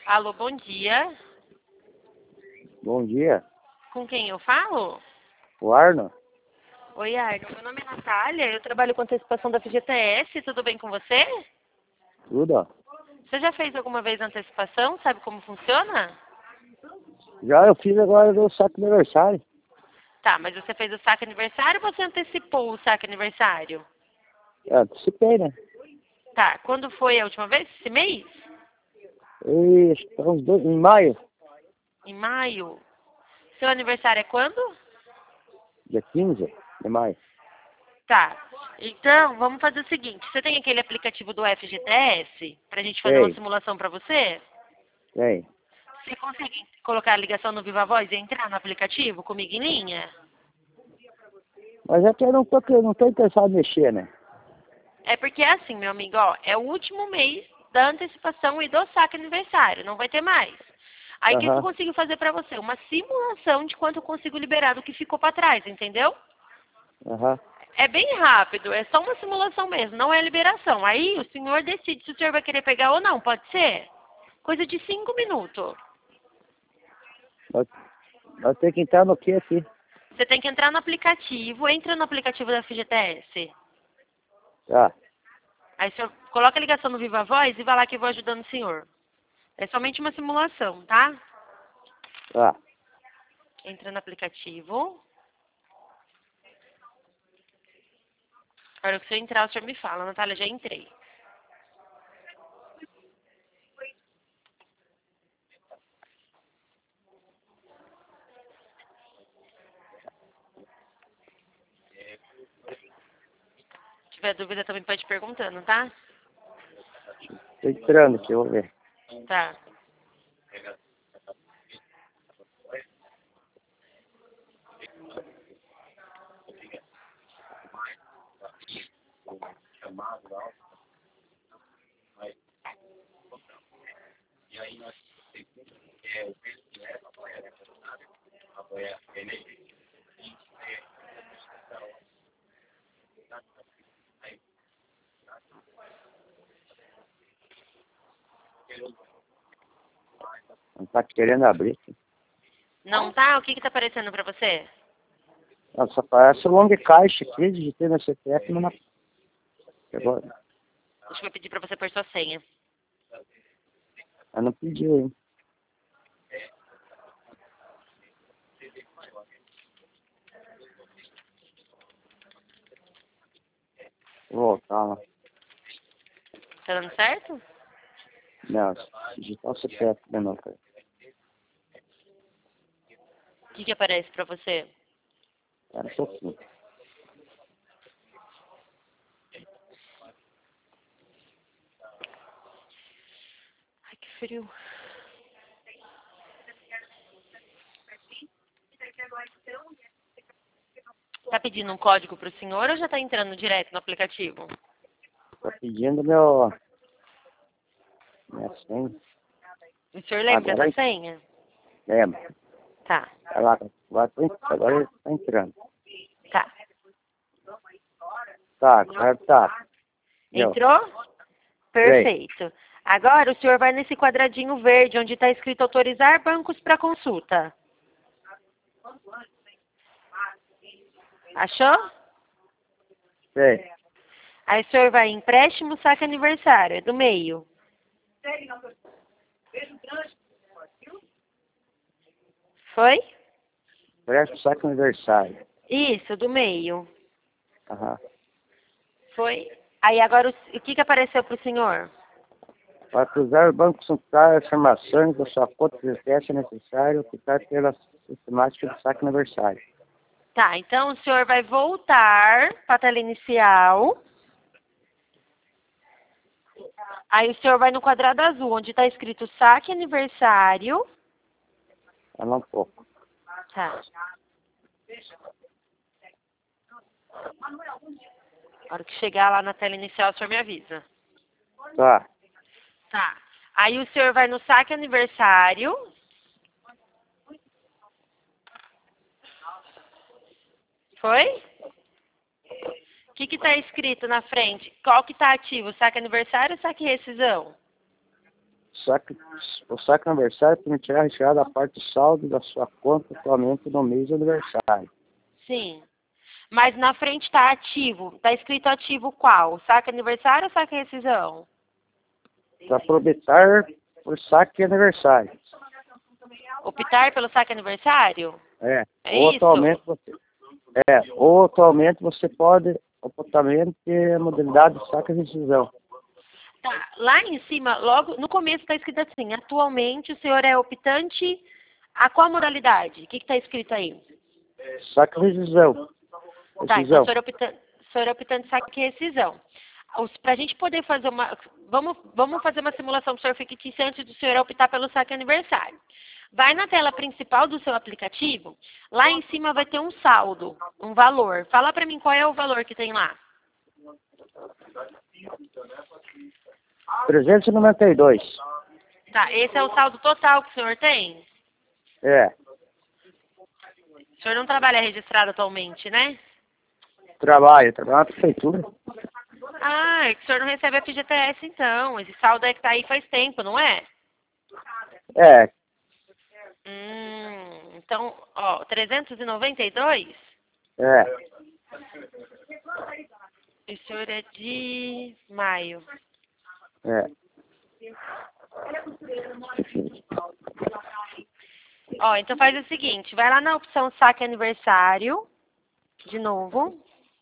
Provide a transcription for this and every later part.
Alô, bom dia. Bom dia, Com quem eu falo? o Arno. Oi, Arno. Meu nome é Natália. Eu trabalho com antecipação da FGTS. Tudo bem com você? Tudo, ó. Você já fez alguma vez antecipação? Sabe como funciona? Já eu fiz agora do saco de aniversário. Tá, mas você fez o saque aniversário ou você antecipou o saque aniversário? Eu antecipei, né? Tá, quando foi a última vez? Esse mês? E estamos em maio, Em maio. Seu aniversário é quando? dia 15 de maio. Tá. Então, vamos fazer o seguinte. Você tem aquele aplicativo do FGTS pra gente fazer uma Tem, simulação pra você? tem. Você consegue colocar a ligação no Viva Voz e entrar no aplicativo comigo em linha? Mas é que eu não tô interessado em mexer, né? É porque é assim, meu amigo, ó, é o último mês da antecipação e do saque aniversário, não vai ter mais. Aí o que que eu Aham, consigo fazer pra você? Uma simulação de quanto eu consigo liberar do que ficou pra trás, entendeu? aham. É bem rápido, é só uma simulação mesmo, não é liberação. Aí o senhor decide se o senhor vai querer pegar ou não, pode ser? Coisa de 5 minutos. Vai ter que entrar no que aqui? Você tem que entrar no aplicativo, entra no aplicativo da FGTS. Tá, Aí o senhor coloca a ligação no Viva Voz e vai lá que eu vou ajudando o senhor. É somente uma simulação, tá? tá. Entra no aplicativo. Na hora que o senhor entrar, o senhor me fala. Natália, já entrei. Se tiver dúvida, também pode ir perguntando, tá? Tô entrando aqui, eu vou ver. Tá. Não tá querendo abrir. Não tá? O que que tá aparecendo pra você? Nossa, parece um long caixa aqui, digitei na CPF, mas não... Agora, Deixa eu pedir pra você pôr sua senha. ela não pediu, hein? Vou voltar lá. Tá dando certo? Não, digitar o CPF de novo, cara. O que que aparece pra você? Espera um pouquinho. Ai, que frio. Tá pedindo um código pro senhor ou já tá entrando direto no aplicativo? Tá pedindo minha senha. O senhor lembra da Agora senha? lembra. Tá. Vai lá, agora ele tá entrando. Tá. Tá, agora tá. Deu. Entrou? Três. Perfeito. Agora o senhor vai nesse quadradinho verde onde está escrito autorizar bancos para consulta. Achou? Três. Aí o senhor vai em empréstimo, saque aniversário, é do meio. Foi? Presta o saco aniversário. Isso, do meio. Aham. Foi? Aí agora o que que apareceu para o senhor? Para cruzar o banco central, as informações da sua conta de teste é necessário optar pela sistemática do saque aniversário. Tá, então o senhor vai voltar para a tela inicial. Aí o senhor vai no quadrado azul, onde está escrito saque aniversário. Fala um pouco. Tá. Na hora que chegar lá na tela inicial, o senhor me avisa. Tá. Tá. Aí o senhor vai no saque aniversário. Foi? O que que tá escrito na frente? Qual que tá ativo? Saque aniversário ou saque rescisão? saque, o saque aniversário permitirá retirar da parte do saldo da sua conta atualmente no mês de aniversário. Sim. Mas na frente está ativo. Está escrito ativo qual? Saque aniversário ou saque rescisão? Para aproveitar por saque aniversário. Optar pelo saque aniversário? É. É Ou isso? atualmente você pode optamente a modalidade de saque e rescisão. Tá. Lá em cima, logo no começo está escrito assim, atualmente o senhor é optante a qual modalidade? O que está escrito aí? Saque e rescisão. Tá, então o senhor é optante saque e rescisão. Para a gente poder fazer uma... Vamos fazer uma simulação do senhor fictícia antes do senhor optar pelo saque aniversário. Vai na tela principal do seu aplicativo, lá em cima vai ter um saldo, um valor. Fala para mim qual é o valor que tem lá. 392. Tá, esse é o saldo total que o senhor tem? É. O senhor não trabalha registrado atualmente, né? Trabalho na prefeitura. Ah, é que o senhor não recebe a FGTS então. Esse saldo é que tá aí faz tempo, não é? É. Então, ó, 392? É. O senhor é de maio. É. Ó, então faz o seguinte, vai lá na opção saque aniversário, de novo.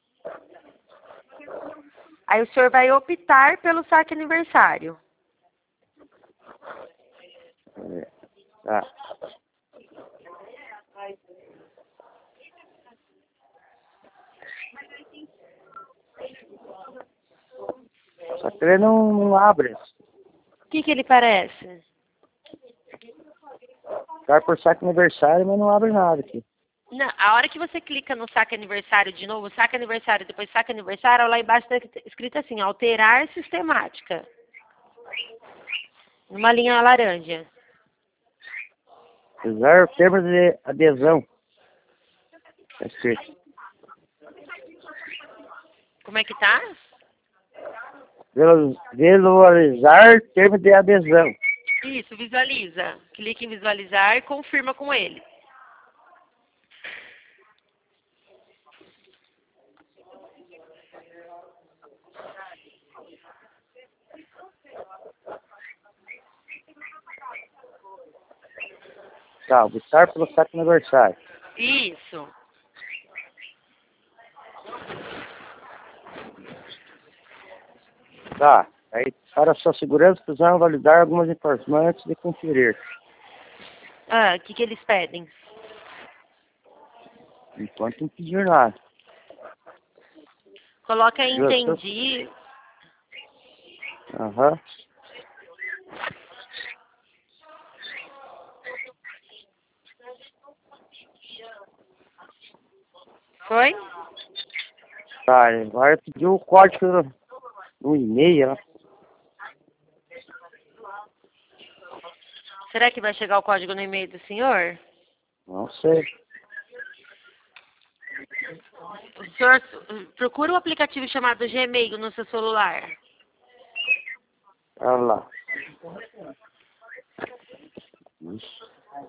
Aí o senhor vai optar pelo saque aniversário. É. Tá. Só que ele não abre. O que ele parece? Vai por saque aniversário, mas não abre nada aqui. Não, a hora que você clica no saque aniversário de novo, saque aniversário, depois saque aniversário, lá embaixo está escrito assim, alterar sistemática. Numa linha laranja. Usar o termo de adesão. Tá escrito. Como é que tá? Visualizar termo de adesão. Isso, visualiza. Clique em visualizar e confirma com ele. Tá, optar pelo saque aniversário. Isso. Tá. Aí, para sua segurança, precisamos validar algumas informações antes de conferir. Ah, o que eles pedem? Enquanto não pedir nada. Coloca aí, entendi. Aham. Foi? Tá, agora pediu o código no e-mail, né? Será que vai chegar o código no e-mail do senhor? Não sei. O senhor procura um aplicativo chamado Gmail no seu celular. Olha lá. Isso.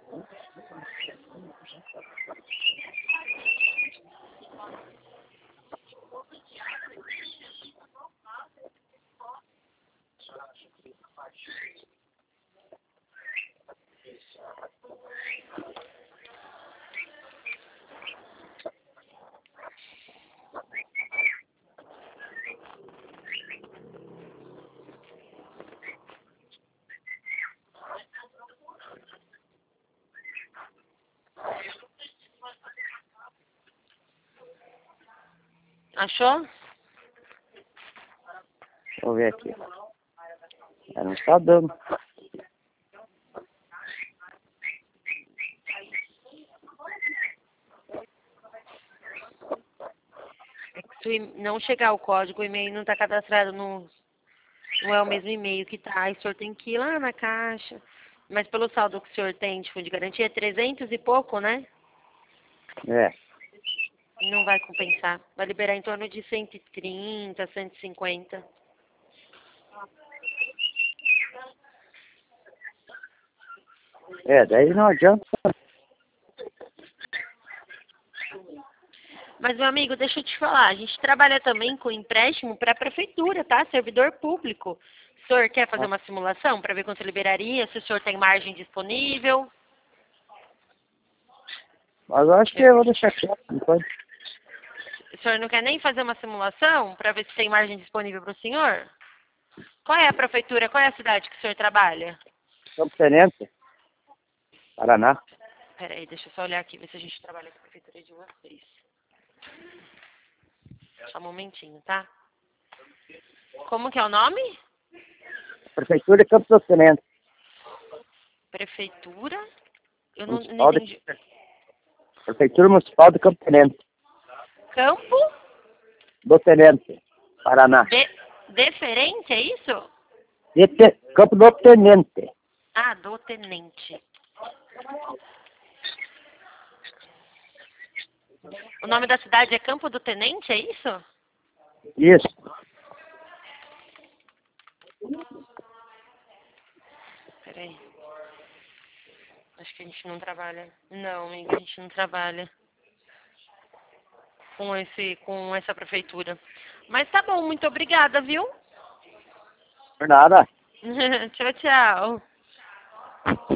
Achou? Deixa eu ver aqui. Não está dando. Se não chegar o código, o e-mail não está cadastrado no... Não é o mesmo e-mail que tá. Aí o senhor tem que ir lá na caixa. Mas pelo saldo que o senhor tem de fundo de garantia, é 300 e pouco, né? É. Não vai compensar. Vai liberar em torno de 130, 150. Daí não adianta. Mas, meu amigo, deixa eu te falar, a gente trabalha também com empréstimo para a prefeitura, tá? Servidor público. O senhor quer fazer uma simulação para ver quanto liberaria, se o senhor tem margem disponível? Mas eu acho que eu vou deixar quieto, depois. O senhor não quer nem fazer uma simulação para ver se tem margem disponível para o senhor? Qual é a prefeitura, qual é a cidade que o senhor trabalha? Campo Tenente, Paraná. Peraí, deixa eu só olhar aqui, ver se a gente trabalha com a prefeitura de vocês. Só um momentinho, tá? Como que é o nome? Prefeitura de Campo Tenente. Prefeitura? Eu não Municipal entendi. Prefeitura Municipal de Campo Tenente. Campo? Do Tenente, Paraná. Deferente, é isso? Campo do Tenente. Ah, do Tenente. O nome da cidade é Campo do Tenente, é isso? Isso. Peraí. Acho que a gente não trabalha. Não, amiga, a gente não trabalha com essa prefeitura. Mas tá bom, muito obrigada, viu? Por nada. Tchau, tchau.